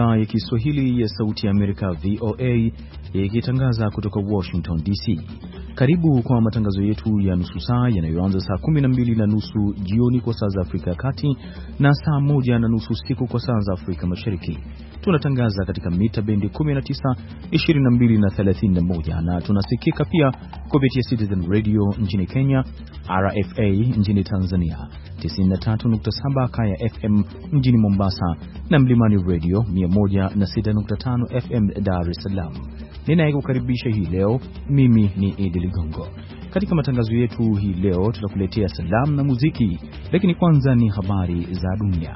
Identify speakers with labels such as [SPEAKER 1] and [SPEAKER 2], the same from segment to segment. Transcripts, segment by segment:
[SPEAKER 1] idhaa ya Kiswahili ya Sauti ya Amerika VOA ikitangaza kutoka Washington DC. Karibu kwa matangazo yetu ya nusu saa yanayoanza saa 12:30 jioni kwa saa za Afrika ya Kati na saa 1:30 usiku kwa saa za Afrika Mashariki. Tunatangaza katika mita bendi 19, 22 na 31 na tunasikika pia kupitia Citizen Radio nchini Kenya, RFA nchini Tanzania, 93.7 Kaya FM mjini Mombasa na Mlimani Radio 106.5 FM Dar es Salaam. Ninayekukaribisha hii leo mimi ni Idi Ligongo. Katika matangazo yetu hii leo tutakuletea salamu na muziki, lakini kwanza ni habari za dunia.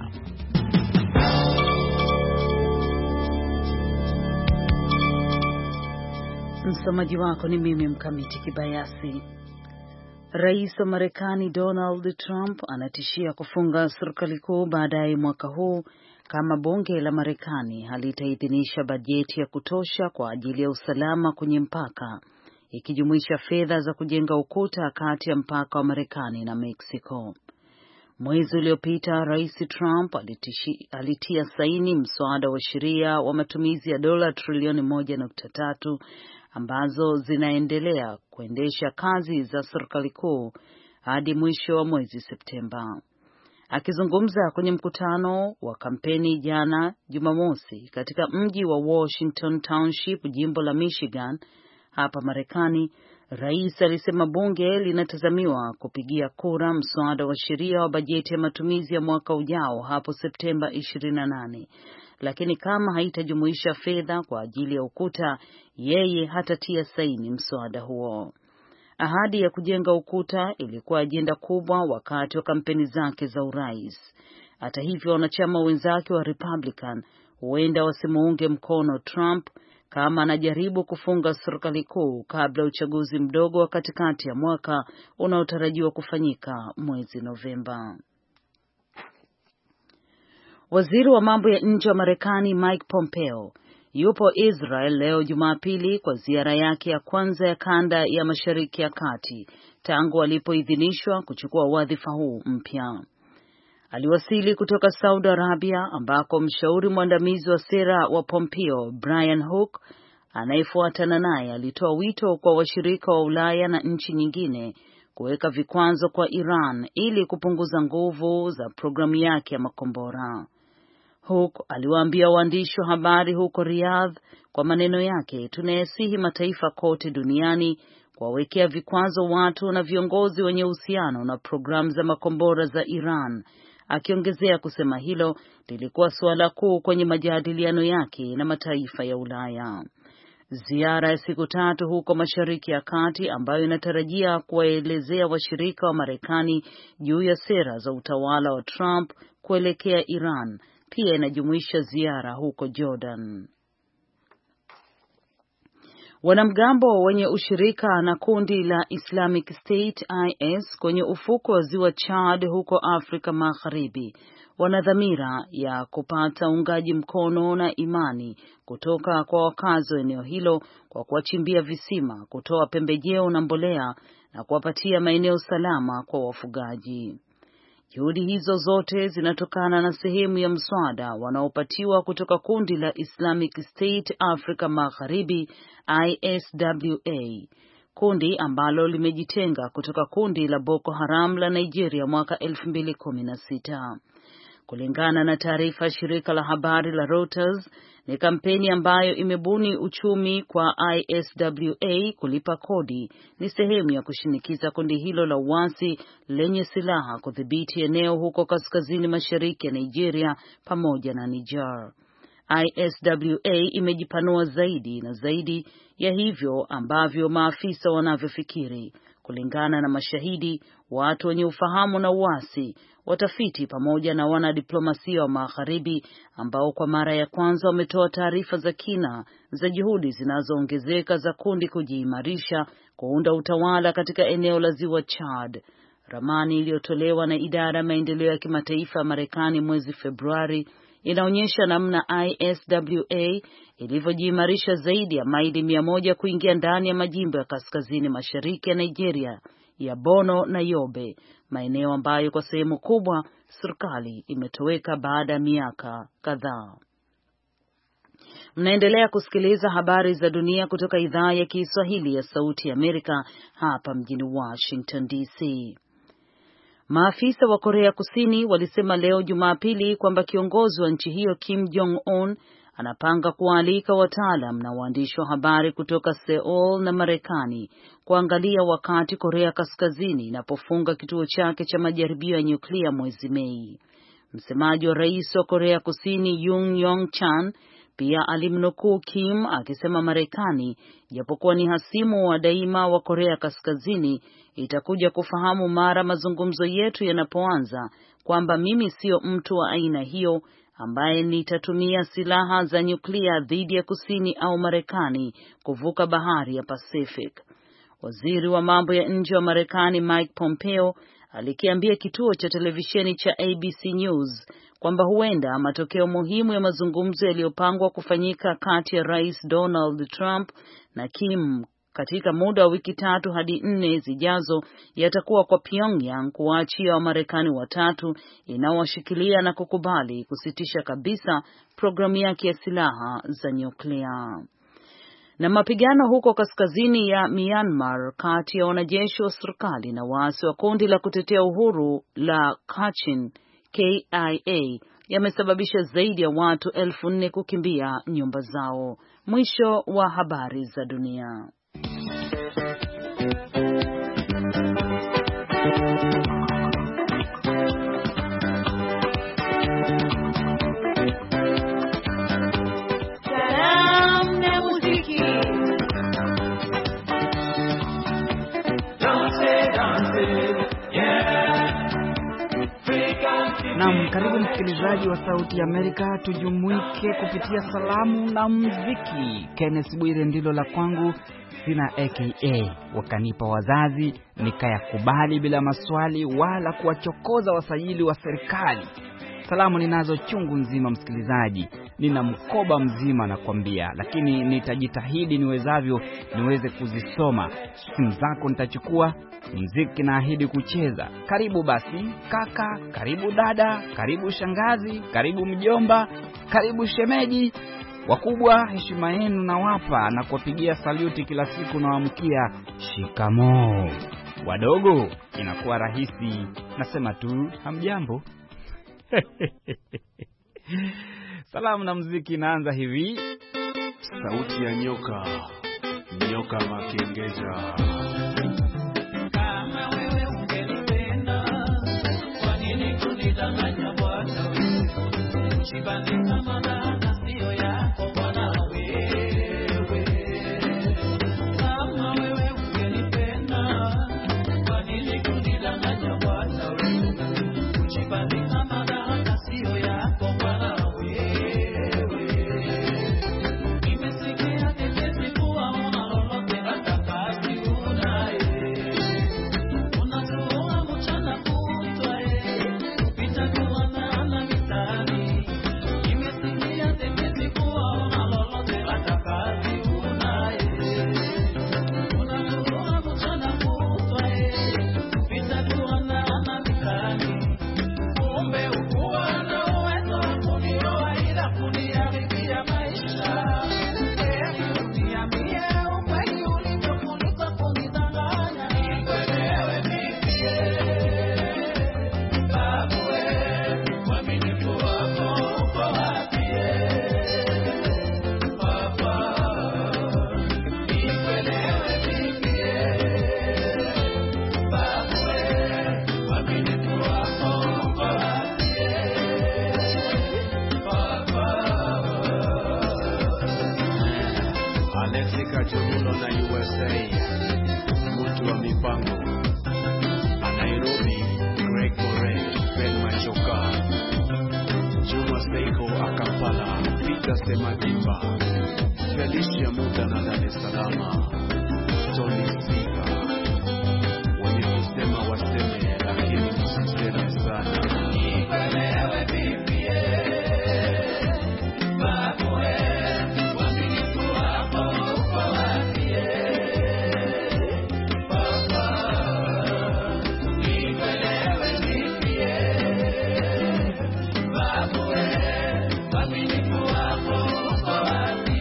[SPEAKER 2] Msomaji wako ni mimi Mkamiti Kibayasi. Rais wa Marekani Donald Trump anatishia kufunga serikali kuu baadaye mwaka huu kama bunge la Marekani halitaidhinisha bajeti ya kutosha kwa ajili ya usalama kwenye mpaka, ikijumuisha fedha za kujenga ukuta kati ya mpaka wa Marekani na Mexico. Mwezi uliopita Rais Trump alitia saini mswada wa sheria wa matumizi ya dola trilioni 1.3 ambazo zinaendelea kuendesha kazi za serikali kuu hadi mwisho wa mwezi Septemba. Akizungumza kwenye mkutano wa kampeni jana Jumamosi katika mji wa Washington Township, jimbo la Michigan hapa Marekani, rais alisema bunge linatazamiwa kupigia kura mswada wa sheria wa bajeti ya matumizi ya mwaka ujao hapo Septemba 28, lakini kama haitajumuisha fedha kwa ajili ya ukuta, yeye hatatia saini mswada huo. Ahadi ya kujenga ukuta ilikuwa ajenda kubwa wakati wa kampeni zake za urais. Hata hivyo, wanachama wenzake wa Republican huenda wasimuunge mkono Trump kama anajaribu kufunga serikali kuu kabla ya uchaguzi mdogo wa katikati ya mwaka unaotarajiwa kufanyika mwezi Novemba. Waziri wa mambo ya nje wa Marekani Mike Pompeo yupo Israel leo Jumapili kwa ziara yake ya kwanza ya kanda ya Mashariki ya Kati tangu alipoidhinishwa kuchukua wadhifa huu mpya. Aliwasili kutoka Saudi Arabia ambako mshauri mwandamizi wa sera wa Pompeo Brian Hook anayefuatana naye alitoa wito kwa washirika wa Ulaya na nchi nyingine kuweka vikwazo kwa Iran ili kupunguza nguvu za programu yake ya makombora. Hook aliwaambia waandishi wa habari huko Riyadh kwa maneno yake, tunayasihi mataifa kote duniani kuwawekea vikwazo watu na viongozi wenye uhusiano na programu za makombora za Iran, akiongezea kusema hilo lilikuwa suala kuu kwenye majadiliano yake na mataifa ya Ulaya. Ziara ya siku 3 huko Mashariki ya Kati ambayo inatarajia kuwaelezea washirika wa Marekani juu ya sera za utawala wa Trump kuelekea Iran pia inajumuisha ziara huko Jordan. Wanamgambo wenye ushirika na kundi la Islamic State IS kwenye ufuko wa ziwa Chad huko Afrika Magharibi wana dhamira ya kupata uungaji mkono na imani kutoka kwa wakazi wa eneo hilo kwa kuwachimbia visima, kutoa pembejeo na mbolea na kuwapatia maeneo salama kwa wafugaji. Juhudi hizo zote zinatokana na sehemu ya mswada wanaopatiwa kutoka kundi la Islamic State Afrika Magharibi ISWA, kundi ambalo limejitenga kutoka kundi la Boko Haram la Nigeria mwaka 2016. Kulingana na taarifa ya shirika la habari la Reuters, ni kampeni ambayo imebuni uchumi kwa ISWA kulipa kodi, ni sehemu ya kushinikiza kundi hilo la uasi lenye silaha kudhibiti eneo huko kaskazini mashariki ya Nigeria pamoja na Niger. ISWA imejipanua zaidi na zaidi ya hivyo ambavyo maafisa wanavyofikiri. Kulingana na mashahidi, watu wenye ufahamu na uasi, watafiti pamoja na wanadiplomasia wa Magharibi ambao kwa mara ya kwanza wametoa taarifa za kina za juhudi zinazoongezeka za kundi kujiimarisha kuunda utawala katika eneo la ziwa Chad. Ramani iliyotolewa na idara ya maendeleo ya kimataifa ya Marekani mwezi Februari inaonyesha namna ISWA ilivyojiimarisha zaidi ya maili 100 kuingia ndani ya majimbo ya kaskazini mashariki ya Nigeria ya Borno na Yobe, maeneo ambayo kwa sehemu kubwa serikali imetoweka baada ya miaka kadhaa. Mnaendelea kusikiliza habari za dunia kutoka idhaa ya Kiswahili ya Sauti ya Amerika hapa mjini Washington DC. Maafisa wa Korea Kusini walisema leo Jumapili kwamba kiongozi wa nchi hiyo Kim Jong-un anapanga kualika wataalam na waandishi wa habari kutoka Seoul na Marekani kuangalia wakati Korea Kaskazini inapofunga kituo chake cha majaribio ya nyuklia mwezi Mei. Msemaji wa rais wa Korea Kusini Yoon Yong-chan pia alimnukuu Kim akisema Marekani, japokuwa ni hasimu wa daima wa Korea Kaskazini, itakuja kufahamu mara mazungumzo yetu yanapoanza kwamba mimi sio mtu wa aina hiyo ambaye nitatumia silaha za nyuklia dhidi ya Kusini au Marekani kuvuka bahari ya Pacific. Waziri wa mambo ya nje wa Marekani Mike Pompeo alikiambia kituo cha televisheni cha ABC News kwamba huenda matokeo muhimu ya mazungumzo yaliyopangwa kufanyika kati ya Rais Donald Trump na Kim katika muda wa wiki 3 hadi 4 zijazo yatakuwa kwa Pyongyang kuwaachia Wamarekani 3 inaowashikilia na kukubali kusitisha kabisa programu yake ya silaha za nyuklia. Na mapigano huko kaskazini ya Myanmar kati ya wanajeshi wa serikali na waasi wa kundi la kutetea uhuru la Kachin KIA yamesababisha zaidi ya watu 4,000 kukimbia nyumba zao. Mwisho wa habari za dunia.
[SPEAKER 3] Naam, karibu msikilizaji wa Sauti ya Amerika, tujumuike kupitia salamu na muziki. Kenneth Bwire ndilo la kwangu, sina AKA. Wakanipa wazazi, nikayakubali bila maswali wala kuwachokoza wasajili wa serikali. Salamu ninazo chungu nzima msikilizaji, nina mkoba mzima nakwambia, lakini nitajitahidi niwezavyo niweze kuzisoma. Simu zako nitachukua, muziki naahidi kucheza. Karibu basi kaka, karibu dada, karibu shangazi, karibu mjomba, karibu shemeji. Wakubwa heshima yenu nawapa na kuwapigia saluti kila siku na waamkia shikamoo. Wadogo inakuwa rahisi, nasema tu hamjambo. Salamu na muziki inaanza hivi.
[SPEAKER 4] Sauti ya nyoka, nyoka makengeza.
[SPEAKER 5] Kama wewe ungenipenda, kwa nini kunidanganya bwana wewe? Ushibane kama dada sio yako bwana wewe. Kama wewe ungenipenda, kwa nini kunidanganya bwana wewe? Ushibane kama dada sio yako bwana wewe. Nimesikia tetesi kuwa una lolote hata kazi unaye. Unatoa mchana kutwa kupita kuona na mitani. Nimesikia tetesi kuwa una lolote hata kazi unaye. Unatoa mchana kutwa kupita kuona na mitani. Kumbe ukuwa na uwezo wa kunioa ila kuniharibia maisha. Hebu niambie ukweli ulivyokuliko kunidanganya. Nikuelewe vipi babu uaminifu wako uko wapi baba? Nikuelewe vipi babu uaminifu wako uko wapi baba?
[SPEAKER 4] Alexi Kajugulo na USA, mtu wa mipango. Nairobi, Greg Moret, Ben Machoka, Juma Seiko Akampala, Peter Semadimba, Felicia Muda na Dar es Salaam, Tony Sika. Wenye kusema waseme, lakini msiseme sana.
[SPEAKER 5] Nikuelewe vipi babu uaminifu wako uko wapi baba? Nikuelewe vipi babu uaminifu wako uko wapi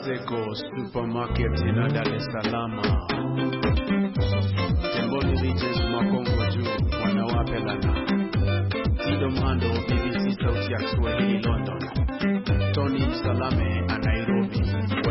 [SPEAKER 4] Seko Supermarket in Dar es Salaam. Temboni Regions Makongo juu wanawapelana. Ido Mando BBC Sauti ya Kiswahili London. Tony Salame a Nairobi.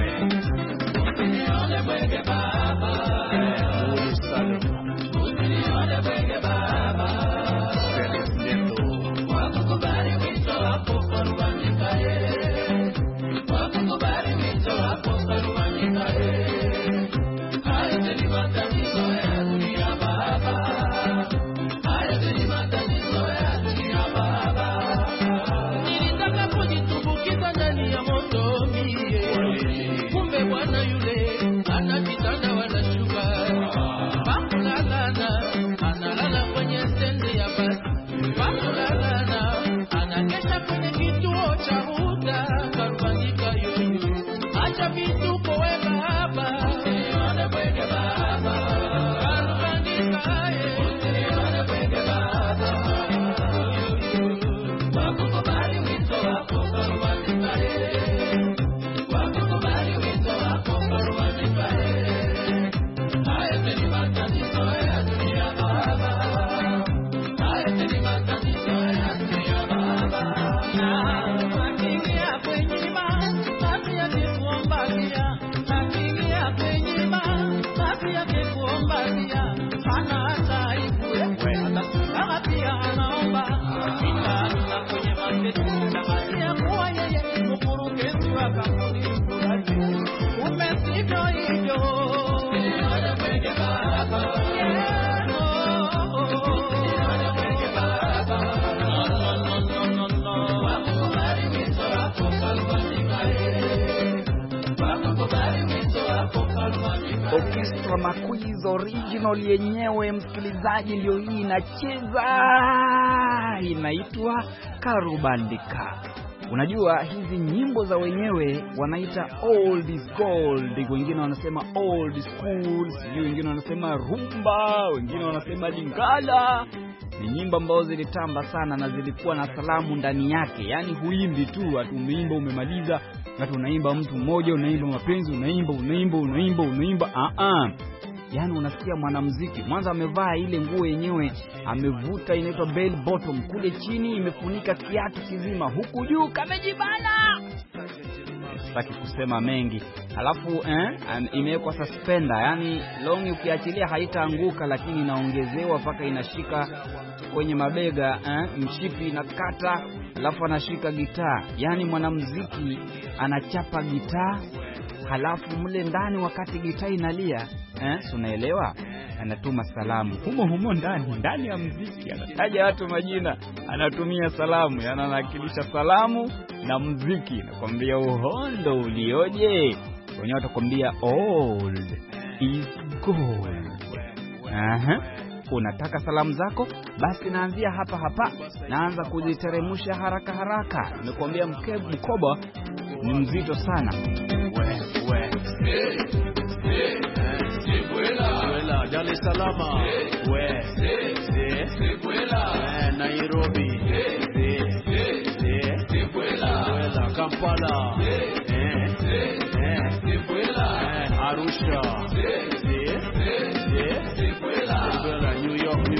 [SPEAKER 3] Orchestra Maquis original yenyewe msikilizaji ndio hii inacheza, inaitwa Karubandika. Unajua hizi nyimbo za wenyewe wanaita old is gold, wengine wanasema old school, wengine wanasema rumba, wengine wanasema lingala. Ni nyimbo ambazo zilitamba sana na zilikuwa na salamu ndani yake. Yaani huimbi tu ati umeimba umemaliza, ati unaimba mtu mmoja, unaimba mapenzi, unaimba. Yaani unasikia mwanamuziki mwanzo amevaa ile nguo yenyewe, amevuta inaitwa bell bottom, kule chini imefunika kiatu kizima, huku juu kamejibana. Sitaki kusema mengi. Alafu imewekwa suspender, yani longi ukiachilia haitaanguka, lakini inaongezewa mpaka inashika kwenye mabega, mshipi inakata, alafu anashika gitaa. Yani mwanamuziki anachapa gitaa, halafu mle ndani wakati gitaa inalia, unaelewa, anatuma salamu humo ndani ya muziki, anataja watu majina, anatumia salamu, yani anawakilisha salamu na muziki. Nakwambia uhondo ulioje. Wenyewe watakwambia old is gold. Unataka salamu zako? Basi naanzia hapa. Naanza kuziteremusha haraka. Nimekwambia mkoba ni mzito sana.
[SPEAKER 4] Dar es Salaam, Nairobi, Kampala, Arusha, New York,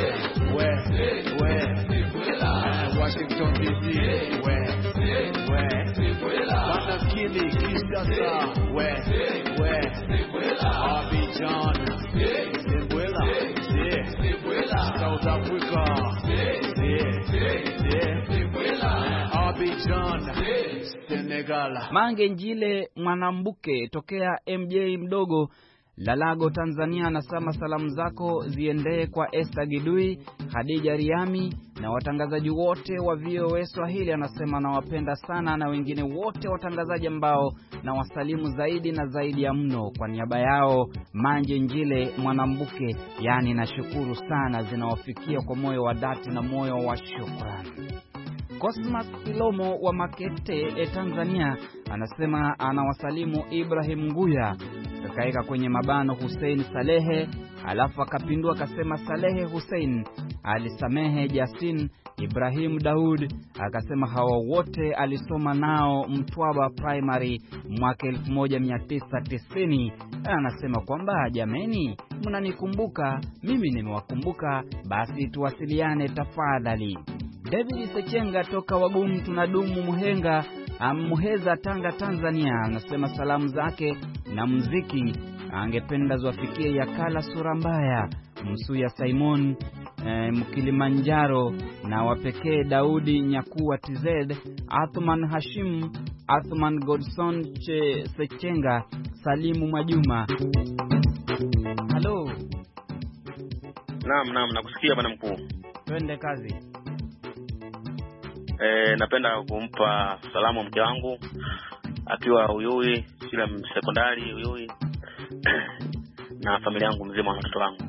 [SPEAKER 4] Washington DC, Wanakili, Kinshasa, Abidjan, South Africa, Abidjan, Senegal.
[SPEAKER 3] Mange Njile Mwanambuke tokea MJ mdogo Lalago Tanzania anasema salamu zako ziendee kwa Esther Gidui, Khadija Riami na watangazaji wote wa VOA Swahili. Anasema nawapenda sana na wengine wote watangazaji ambao na wasalimu zaidi na zaidi ya mno. Kwa niaba yao Mange Njile Mwanambuke, yani nashukuru sana, zinawafikia kwa moyo wa dhati na moyo wa shukrani. Cosmas Kilomo wa Makete Tanzania anasema anawasalimu Ibrahim Nguya, akaeka kwenye mabano Hussein Salehe, alafu akapindua akasema Salehe Hussein alisamehe Jasin Ibrahim Daud akasema hawa wote alisoma nao Mtwaba Primary mwaka 1990. Anasema kwamba jameni, mnanikumbuka, mimi nimewakumbuka, basi tuwasiliane tafadhali. David Sechenga toka Wagumu tunadumu Muhenga, Muheza, Tanga, Tanzania, anasema salamu zake na muziki angependa ziwafikie Yakala Surambaya, Msuya Simon, Mkilimanjaro, na wapekee Daudi Nyakuwa TZ, Athman Hashim, Athman Godson Sechenga, Salimu Majuma. Halo.
[SPEAKER 6] Naam, nakusikia bwana mkuu.
[SPEAKER 3] Twende kazi.
[SPEAKER 6] Napenda kumpa salamu mke wangu akiwa Uyui, shule sekondari Uyui, na familia yangu mzima na watoto wangu.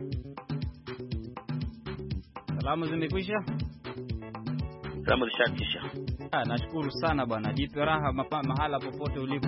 [SPEAKER 3] Salamu zimekwisha?
[SPEAKER 6] Salamu zishakisha.
[SPEAKER 3] Nashukuru sana bwana. Jipe raha mahala popote ulipo.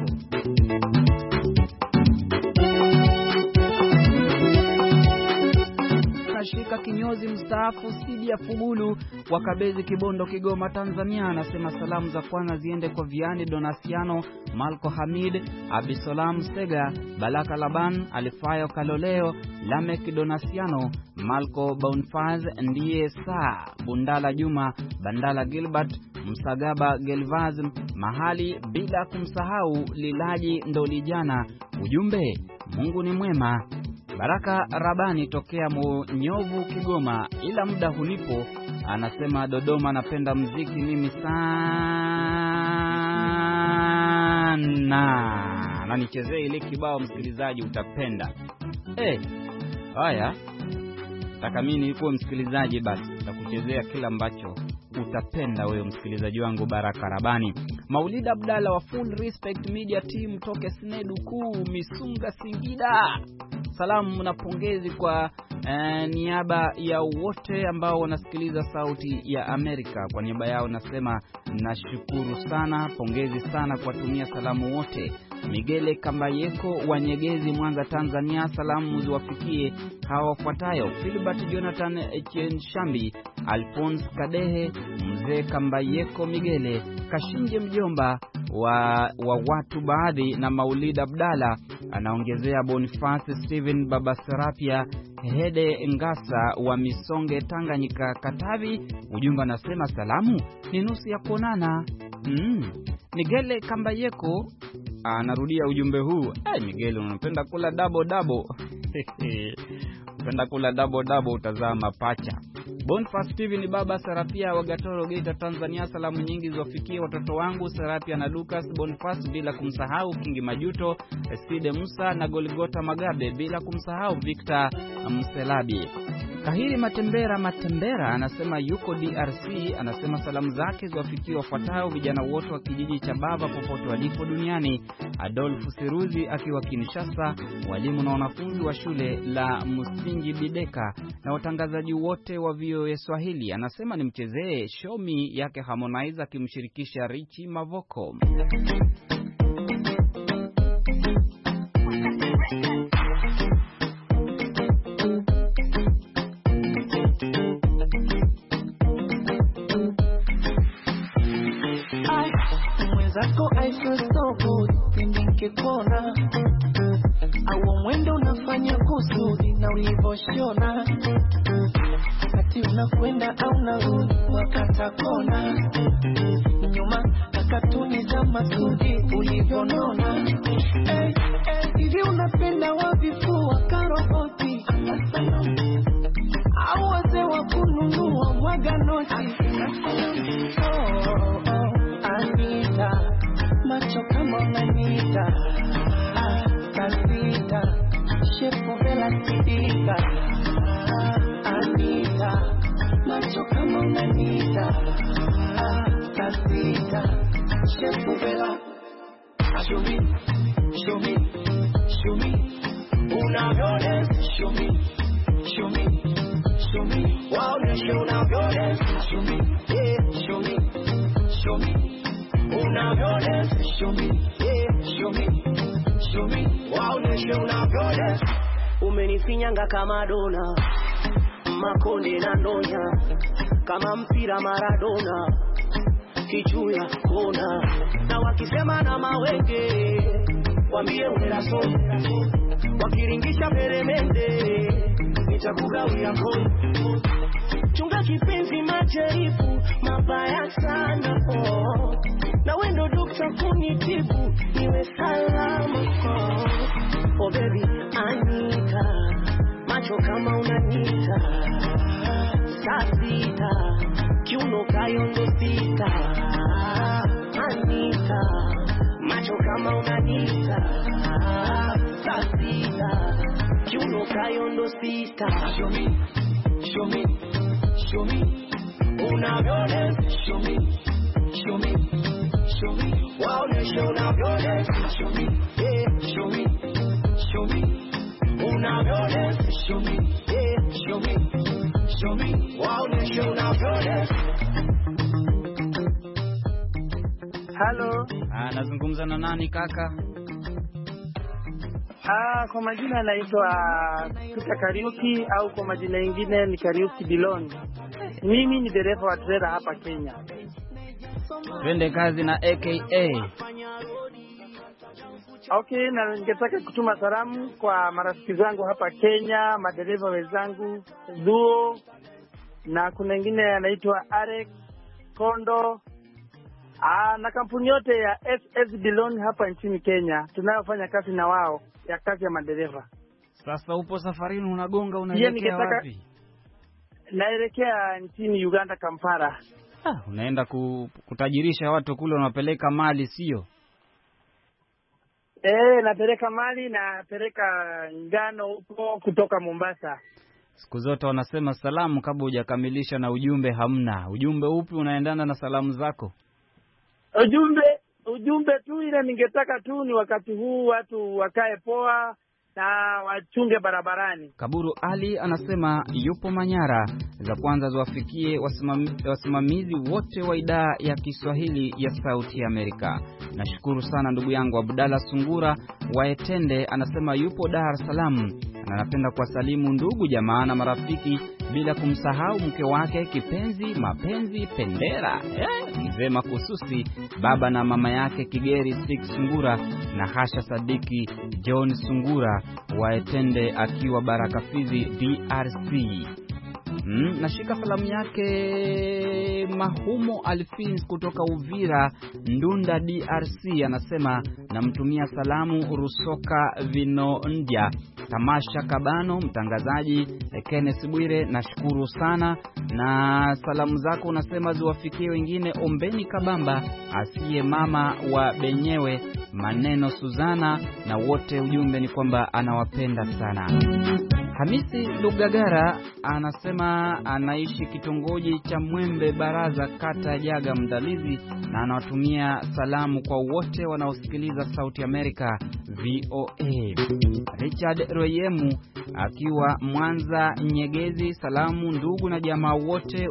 [SPEAKER 3] Shika kinyozi mstaafu Sidia Fugulu wa Kabezi, Kibondo, Kigoma, Tanzania, anasema salamu za kwanza ziende kwa Viani Donasiano, Malko Hamid, Abisolam Sega, Balaka Laban, Alifayo Kaloleo, Lamek Donasiano, Malko Bonfaz, ndiye Saa Bundala Juma, Bandala Gilbert, Msagaba Gelvaz mahali, bila kumsahau Lilaji Ndolijana. Ujumbe, Mungu ni mwema. Baraka Rabani tokea Munyovu, Kigoma, ila muda hunipo, anasema Dodoma, napenda muziki mimi sana, na nichezee ile kibao msikilizaji utapenda. Haya, nataka mimi nikuwe msikilizaji, basi nitakuchezea kila ambacho utapenda wewe msikilizaji wangu. Baraka Rabani. Maulid Abdalla wa Full Respect Media Team toke Snedu Kuu, Misunga, Singida. Salamu na pongezi kwa niaba ya wote ambao wanasikiliza Sauti ya Amerika. Kwa niaba yao nasema nashukuru sana, pongezi sana kwa tumia salamu wote. Migele Kambayeko wa Nyegezi, Mwanza, Tanzania, salamu ziwafikie hawa wafuatayo: Philbert Jonathan Chenshambi, Alphonse Kadehe, Mzee Kambayeko Migele, Kashinje mjomba wa watu baadhi, na Maulid Abdalla. Anaongezea Boniface Steven Baba Serapia Hede Ngasa wa Misonge, Tanganyika, Katavi. Ujumbe anasema salamu ni nusu ya kuonana. Migele Kambayeko anarudia ujumbe huu. Migele, unapenda kula double unapenda kula double utazaa mapacha. Boniface Steven Baba Serapia wa Gatoro, Geita, Tanzania, salamu nyingi ziwafikie watoto wangu Serapia na Lucas Boniface, bila kumsahau Kingi Majuto, Side Musa na Goligota Magabe, bila kumsahau Victor Mselabi. Kahiri Matembera anasema yuko DRC, anasema salamu zake ziwafikie wafuatao: vijana wote wa kijiji cha Baba popote walipo duniani, Adolfu Seruzi akiwa Kinshasa, walimu na wanafunzi wa shule la Msingi Bideka, na watangazaji wote wa VOA Swahili. Anasema nimchezee Show Me yake Harmonize akimshirikisha Richi Mavoko.
[SPEAKER 5] Mwenzako I feel so good, nikikona au mwendo unafanya kusudi na ulivoshona, kati unakwenda au narudi wakata kona, nyuma kakatuni za masudi ulivyonona. Hivi unapenda wavifua karoboti au wazee wa kununua mwaga noti? Anita, macho kama unanita, Kalita, shepu vela sidika. Anita, macho kama unanita, Kalita, shepu vela. Show me, show me, show me, unavyodance. Show me, show me, show me, wow, show unavyodance. Show me, yeah, show me, show me, unavyodance. Show me, yeah, show me, show me, wow, show unavyodance. Umenifinyanga kama dona, makonde na ndonya, kama mpira Maradona, kichuya kona, na wakisema na mawenge wambie uneraso, wakiringisha peremende nitakugawia kona. Chunga kipenzi majaribu mabaya sana oh, na wendo dokta kunitibu niwe salama oh baby Anita, macho kama unanita, sasita kiuno kayondo sita. Anita, macho kama unanita, sasita kiuno kayondo sita. Show me, show me, show me, unavyole. Show me, show me, show me, waoneshe unavyole. Show me, yeah, show me, show me, unavyole. Show me, yeah, show me, show me, waoneshe unavyole.
[SPEAKER 7] Hello.
[SPEAKER 3] Nazungumza na nani kaka?
[SPEAKER 7] Kwa majina naitwa Tuta Kariuki au kwa majina mengine ni Kariuki Bilon. Mimi ni dereva wa trailer hapa Kenya.
[SPEAKER 3] Twende kazi na AKA.
[SPEAKER 7] Okay, na ningetaka kutuma salamu kwa marafiki zangu hapa Kenya, madereva wenzangu, Duo, na kuna wengine anaitwa Arek Kondo. Na kampuni yote ya SS Bilon hapa nchini Kenya tunayofanya kazi na wao ya kazi ya madereva.
[SPEAKER 3] Sasa upo safarini unagonga unaelekea wapi?
[SPEAKER 7] Naelekea nchini Uganda, Kampala.
[SPEAKER 3] Unaenda kutajirisha watu kule, unapeleka mali sio?
[SPEAKER 7] Napeleka mali, napeleka ngano huko kutoka Mombasa.
[SPEAKER 3] Siku zote wanasema salamu kabla hujakamilisha na ujumbe hamna. Ujumbe upi unaendana na salamu zako?
[SPEAKER 7] Ujumbe tu ile ningetaka tu ni wakati huu watu wakae poa na wachunge barabarani.
[SPEAKER 3] Kaburu Ali anasema yupo Manyara, za kwanza ziwafikie wasimamizi wote wa idara ya Kiswahili ya Sauti ya Amerika. Nashukuru sana ndugu yangu. Abdalla Sungura wa Etende anasema yupo Dar es Salaam na anapenda kuwasalimu ndugu jamaa na marafiki bila kumsahau mke wake kipenzi mapenzi Pendera, mzee Makususi, baba na mama yake Kigeri Stik Sungura na Hasha Sadiki John Sungura wa Etende akiwa Baraka Fizi DRC. Nashika salamu yake Mahumo Alfins kutoka Uvira Ndunda DRC, anasema namtumia salamu Rusoka Vinondia, Tamasha Kabano, mtangazaji Kenneth Bwire, nashukuru sana. Na salamu zako unasema ziwafikie wengine, Ombeni Kabamba, asiye mama wa Benyewe, Maneno Suzana, na wote ujumbe ni kwamba anawapenda sana. Hamisi Lugagara anasema anaishi kitongoji cha Mwembe Baraza, kata Jaga Mdalizi, na anawatumia salamu kwa wote wanaosikiliza Sauti Amerika VOA. Richard Royemu akiwa Mwanza Nyegezi, salamu ndugu na jamaa wote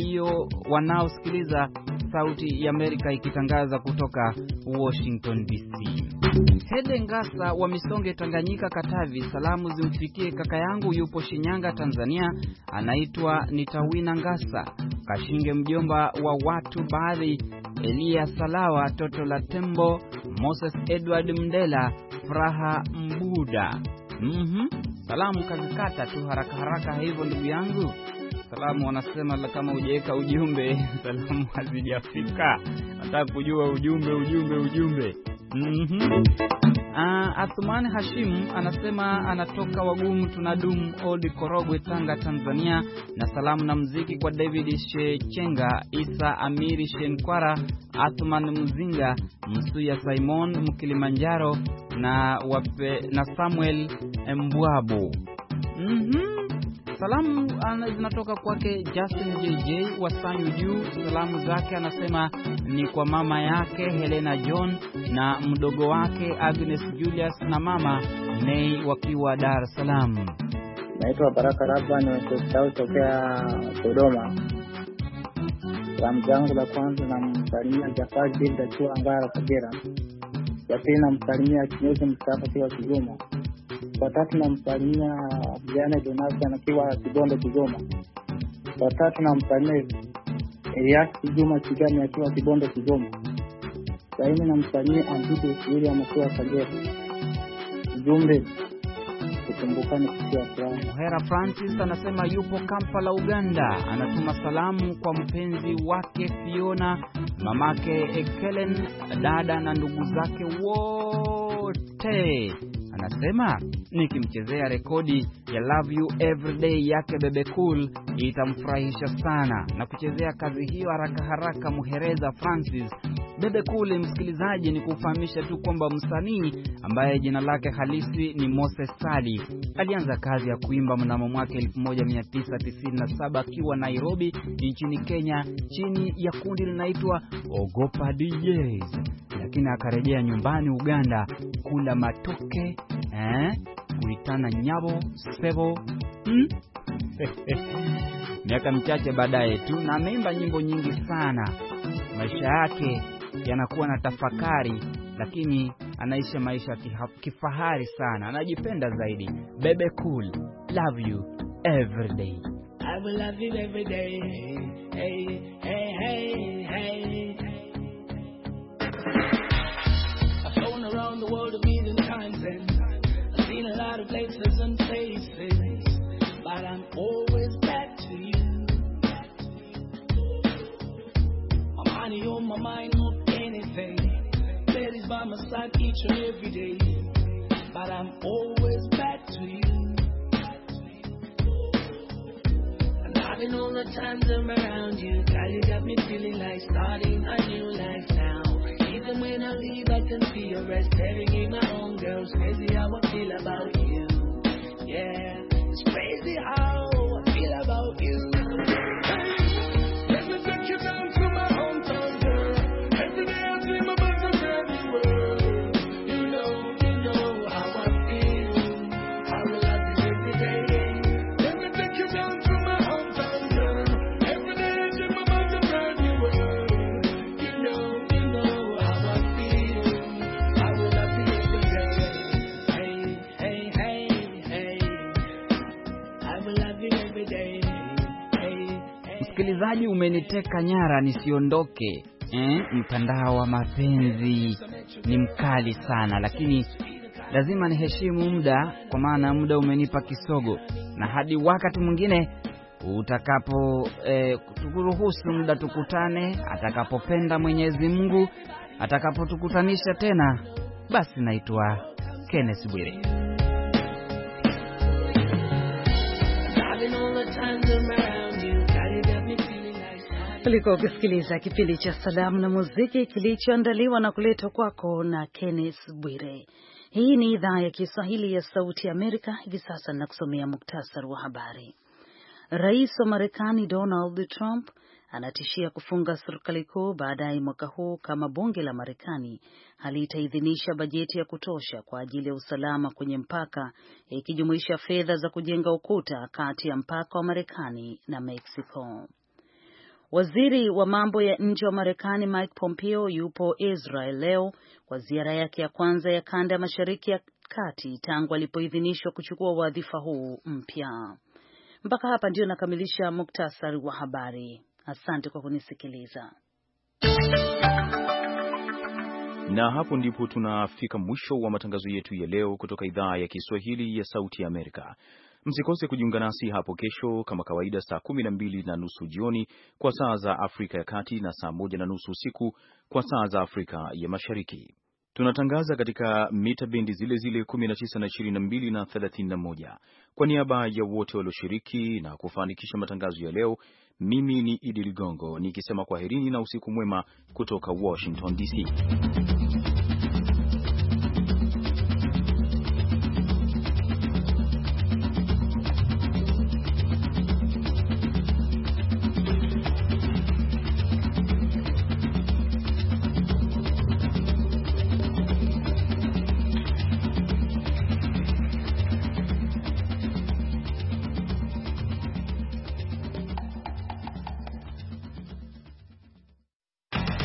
[SPEAKER 3] wanaosikiliza Sauti ya Amerika ikitangaza kutoka Washington DC. Hede Ngasa wa Misonge Tanganyika Katavi, salamu zimfikie kaka yangu yupo Shinyanga Tanzania, anaitwa Nitawina Ngasa Kashinge, mjomba wa watu baadhi, Elia Salawa Toto la Tembo, Moses Edward Mndela, Furaha Mbuda. Salamu kazikata tu haraka hivyo ndugu yangu. Salamu wanasema kama hujaweka ujumbe salamu hazijafika. Nataka kujua ujumbe. Athumani Hashim anasema anatoka Wagumu Tunadumu Old Korogwe Tanga Tanzania, na salamu na muziki kwa David Shechenga, Isa Amiri Shenkwara, Athman Muzinga, Msuya Simon Mkilimanjaro na Samuel Mbwabu. Salamu zinatoka kwake Justin JJ wa Sanyu Juu. Salamu zake anasema ni kwa mama yake Helena John na mdogo wake Agnes Julius na mama Nei wakiwa Dar es Salaam.
[SPEAKER 8] Naitwa Baraka Rabani wa tokea Dodoma. Salamu zangu la kwanza namsalimia Jafari Bilda akiwa Ngara Kagera. Ya pili namsalimia Kinyozi Mustafa akiwa Kigoma. Kwa tatu namsalimia Vijana Donald akiwa Kibondo Kigoma. Kwa tatu namsalimia Elias Juma Kigami akiwa Kibondo Kigoma. Saini na msanii Antidius William akiwa Kagera. Ujumbe tukumbukane kutia furaha.
[SPEAKER 3] Hera Francis anasema yupo Kampala Uganda, anatuma salamu kwa mpenzi wake Fiona, mamake Ekelen, dada na ndugu zake wote. Anasema nikimchezea rekodi ya Love You Everyday yake Bebe Cool itamfurahisha sana, na kuchezea kazi hiyo haraka haraka Muhereza Francis. Bebe Cool, msikilizaji, ni kufahamisha tu kwamba msanii ambaye jina lake halisi ni Moses Sali alianza kazi ya kuimba mnamo mwaka 1997 akiwa Nairobi nchini Kenya chini ya kundi linaloitwa Ogopa DJs, lakini akarejea nyumbani Uganda kula matoke kuitana nyabo sebo miaka michache baadaye tu, na ameimba nyimbo nyingi sana. Maisha yake yanakuwa na tafakari, lakini anaisha maisha kifahari sana, anajipenda zaidi. Bebe Cool, Love You Everyday.
[SPEAKER 5] I will love you every day. Hey, hey, hey, hey. I've flown around the world a million times and I've seen a lot of places and places, but I'm always back to you. My money on my mind, not anything. Ladies by my side each and every day, but I'm always back to you. Loving all the times I'm around you, girl, you got me feeling like starting a new life now. Even when I leave, I can see your rest staring in my own girls. Crazy how I feel about you. Yeah, it's crazy how I feel about you. Let me take you down to my hometown, girl. Every day I dream about the brand new world. You know how I feel. I will love you every day. Let me take you down to my hometown, girl. Every day I dream about the brand new world. You know how I feel. I will love you every day. Hey, hey, hey, hey. I will love you every day. Hey, hey.
[SPEAKER 3] Msikilizaji, umeniteka nyara nisiondoke. Mtandao wa mapenzi ni mkali sana, lakini lazima niheshimu muda, kwa maana muda umenipa kisogo, na hadi wakati mwingine utakapo tukuruhusu muda tukutane, atakapopenda Mwenyezi Mungu, atakapotukutanisha tena. Basi naitwa Kenneth Bwire.
[SPEAKER 2] Ulikuwa ukisikiliza kipindi cha Salamu na Muziki kilichoandaliwa na kuletwa kwako na Kenneth Bwire. Hii ni idhaa ya Kiswahili ya Sauti ya Amerika. Hivi sasa ninakusomea muktasari wa habari. Rais wa Marekani Donald Trump anatishia kufunga serikali kuu baadaye mwaka huu kama bunge la Marekani halitaidhinisha bajeti ya kutosha kwa ajili ya usalama kwenye mpaka, ikijumuisha fedha za kujenga ukuta kati ya mpaka wa Marekani na Mexico. Waziri wa mambo ya nje wa Marekani Mike Pompeo yupo Israel leo kwa ziara yake ya kwanza ya kanda ya Mashariki ya Kati tangu alipoidhinishwa kuchukua wadhifa huu mpya. Mpaka hapa ndio nakamilisha muktasari wa habari. Asante kwa kunisikiliza.
[SPEAKER 1] Na hapo ndipo tunafika mwisho wa matangazo yetu ya leo kutoka idhaa ya Kiswahili ya Sauti ya Amerika. Msikose kujiunga nasi hapo kesho kama kawaida saa 12:30 jioni kwa saa za Afrika ya Kati na saa 1:30 usiku kwa saa za Afrika ya Mashariki. Tunatangaza katika mita bendi zile zile 19 na 22 na 31. Kwa niaba ya wote walioshiriki na kufanikisha matangazo ya leo, mimi ni Idi Ligongo nikisema kwaherini na usiku mwema kutoka Washington DC.